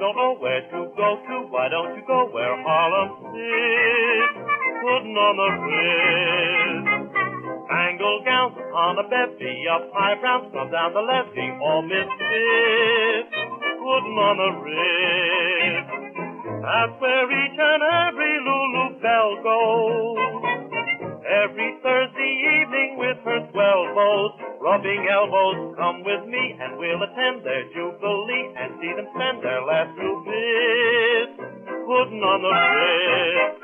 don't know where to go to, why don't you go where Harlem sits? Putting on the wrist. Spangled gowns upon a bevy of high brown scrub down the levee, all misfits. Putting on the wrist. That's where each and every Lulu Belle goes. Every Thursday evening with her swell bows, rubbing elbows, come with me and we'll attend their jubilee and see them spend their last rupees, putting on the wrist.